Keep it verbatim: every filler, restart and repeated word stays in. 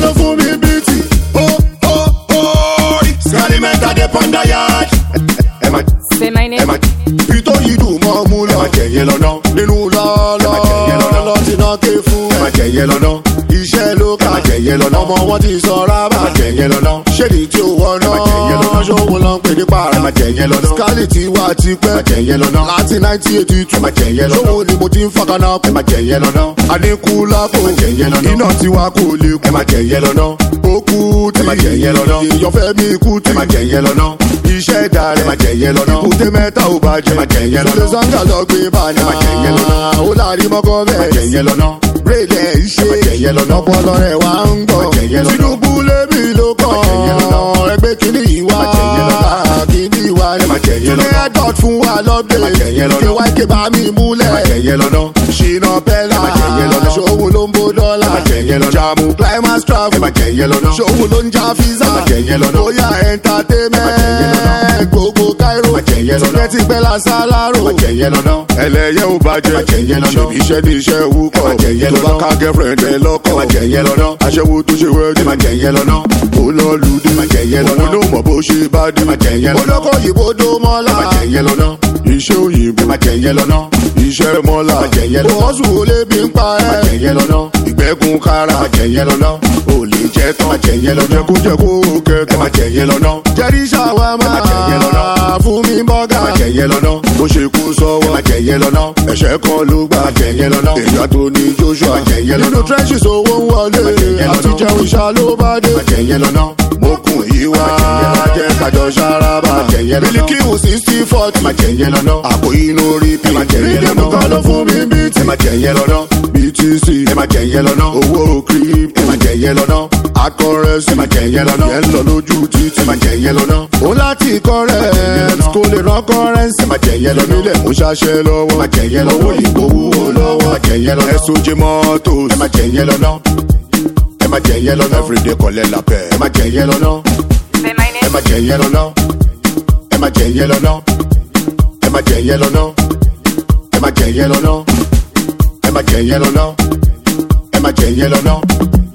ló fún mi bíìtì. Ó ó ó Scarly mẹ́ta dé pọ́ndà yard. Ẹ máa Say my name. ẹ máa ìtò yìí dùn mọ́ mú lọ. Ẹ máa jẹ̀yẹ lọ́nà nínú lọ́lọ́. Ẹ máa jẹ̀yẹ lọ́nà lọ́ ti náà ké fún. Ẹ máa jẹ̀yẹ lọ́nà iṣẹ́ ló kà. Ẹ máa jẹ̀yẹ lọ́nà ọmọ wọn ti sọ rábà. Ẹ máa jẹ̀yẹ lọ́nà ṣéèdì tí ò wọ́n náà. Ẹ máa jẹ̀yẹ lọ́nà ṣòwò lọ́n pè ní para. Ẹ máa jẹ̀yẹ lọ́nà Scarly ti wá ti pẹ́. Ẹ máa jẹ̀yẹ lọ́nà láti nineteen eighty two. Ẹ máa jẹ̀yẹ lọ́nà ṣòwò ni mo ti ń fọkànná. Ẹ máa jẹ̀yẹ lọ́nà àdínkù lápò. Ẹ máa jẹ̀yẹ lọ́nà iná tiwa kò lè kú. Ẹ máa jẹ̀yẹ lọ́nà okú tí. Ẹ máa jẹ̀yẹ lọ́nà ìyọ̀fẹ́ mi kú tí. Ẹ máa jẹ̀yẹ lọ́nà iṣẹ́ ìdá rẹ̀. Ẹ máa jẹ̀yẹ lọ́nà ìbùdó mẹ́ta ò bàjẹ́. Ẹ máa jẹ̀yẹ lọ́nà ṣùgbọ́n sanga lọ gbé bàná. Ẹ máa jẹ̀yẹ lọ́nà ó láàrin mọ́kọ́ bẹ́ẹ̀. Ẹ máa jẹ̀yẹ lọ́nà rẹ̀lẹ̀ iṣẹ́. Ẹ máa jẹ̀yẹ lọ́nà ọpọlọ rẹ̀ wá ń gbọ́. Ẹ máa jẹ̀yẹ lọ́nà Tinubu lébi ló kàn. Ẹ máa jẹ̀yẹ lọ́nà ẹgbẹ́ kìíní ìwà. Ẹ máa jẹ̀yẹ lọ́nà kìíní ìwà. Ẹ máa jẹ̀yẹ lọ́nà túnbẹ̀ dọ̀t fún wa lọ́dẹ̀. Ẹ máa jẹ̀yẹ lọ́nà kí wáìkì bá mi múlẹ̀. Ẹ máa jẹ̀yẹ lọ́nà ṣìnà bẹ́là. Ẹ máa jẹ̀yẹ lọ́nà ṣòwò ló ń bó dọ́là. Ẹ máa jẹ̀yẹ lọ́nà jàmù climax travel. Ẹ máa jẹ̀yẹ lọ́nà ṣòwò ló ń já fíìsà. Ẹ máa jẹ̀yẹ lọ́nà bóyá entertainment gbogbo Cairo. Ẹ máa jẹ̀yẹ lọ́nà tipẹ́tipẹ́ la sálárò. Ẹ máa jẹ̀yẹ lọ́nà ẹlẹ́yẹ ò bàjẹ́. Ẹ máa jẹ̀yẹ lọ́nà ṣèbí iṣẹ́ ní iṣẹ́ wúkọ̀. Ẹ máa jẹ̀yẹ lọ́nà tó bá ká girlfriend ẹ lọ́kọ̀. Ẹ máa jẹ̀yẹ lọ́nà aṣẹ́wó tó ṣe wẹ́ẹ́dì. Ẹ máa jẹ̀yẹ lọ́nà ó lọ lùdí. Ẹ máa jẹ̀yẹ lọ́nà òun ló mọ̀ bó ṣe bá dé. Ẹ máa jẹ̀yẹ lọ́nà olóko òyìnbó dó mọ́lá. Ẹ máa jẹ̀yẹ lọ́nà iṣẹ́ òyìnbó. Ẹ máa jẹ̀yẹ lọ́nà iṣẹ́ mọ́lá. Ẹ máa jẹ̀yẹ lọ́nà bọ́ọ̀sù olè bí ń pa ẹ́. Ẹ máa jẹ̀yẹ lọ́nà ìgbẹ́gun kára. Ẹ máa jẹ̀yẹ lọ́nà olè jẹ́ tán. Ẹ máa jẹ̀yẹ lọ́nà jẹ́kújẹ́kú kẹ́tọ́. Ẹ máa jẹ̀yẹ lọ́nà jẹ́rí ṣàwámà. Ẹ máa jẹ̀yẹ lọ́nà fún mi bọ́gà. Ẹ máa jẹ̀yẹ lọ́nà bó ṣe kú sọ́wọ́. Ẹ máa jẹ̀yẹ lọ́nà ẹ̀ṣẹ̀ kan ló gbà. Ẹ máa jẹ̀yẹ lọ́nà èèyàn tó ní Joshua. Ẹ máa jẹ̀yẹ lọ́nà nínú trenches owó ń wọlé. àti jẹun ṣá ló bá dé. Ẹ máa jẹ̀yẹ lọ́nà mo kùn yí wá jẹ́ kájọ ṣáraba. Ẹ máa jẹ̀yẹ lọ́nà Bilikiu sixty forty. Ẹ máa jẹ̀yẹ lọ́nà àpò inú rí pi. Ẹ máa jẹ̀yẹ lọ́nà rídìmù kan ló fún mi bíìtì. Ẹ máa jẹ̀yẹ lọ́nà B T C. Ẹ máa jẹ̀yẹ lọ́nà owó crypto. Ẹ máa jẹ̀yẹ lọ́nà akọrẹsì. Ẹ máa jẹ̀yẹ lọ́nà yẹn lọ lójú títì. Ẹ máa jẹ̀yẹ lọ́nà òun láti kọrẹ́ẹ̀tì kò lè rán kọrẹ́nsì. Ẹ máa jẹ̀yẹ lọ́nà ilẹ̀ mo ṣaṣẹ́ lọ́wọ́. Ẹ máa jẹ̀yẹ lọ́nà owó ìbò wúwo lọ́wọ́. Ẹ máa jẹ̀yẹ lọ́nà S O J Motors. Ẹ máa jẹ̀yẹ lọ́nà ẹ máa jẹ̀yẹ lọ́nà everyday kọ́lẹ́ la pẹ́. Ẹ máa jẹ̀yẹ lọ́nà Say my name. ẹ máa jẹ̀yẹ lọ́nà ẹ máa jẹ̀yẹ lọ́nà ẹ máa jẹ̀yẹ lọ́nà ẹ máa jẹ̀yẹ lọ́nà ẹ máa jẹ̀yẹ lọ́nà ẹ máa jẹ̀yẹ lọ́nà.